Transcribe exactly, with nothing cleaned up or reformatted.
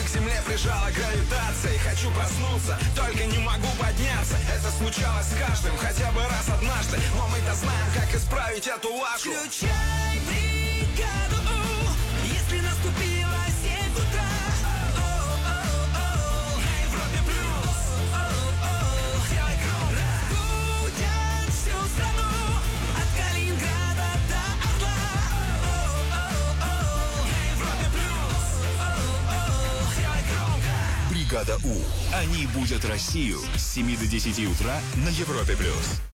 к земле прижала гравитацией. Хочу проснуться, только не могу подняться. Это случалось с каждым хотя бы раз однажды. Но мы-то знаем, как исправить эту лажу. Включай бригаду У, если наступила семь утра. О-о-о, на Европе плюс. О-о-о, сделай громко. Разбудят всю страну от Калининграда до Орла. О-о-о, на Европе плюс. О-о-о, сделай громко. Бригада У. Они будут Россию с семи до десяти утра на Европе плюс.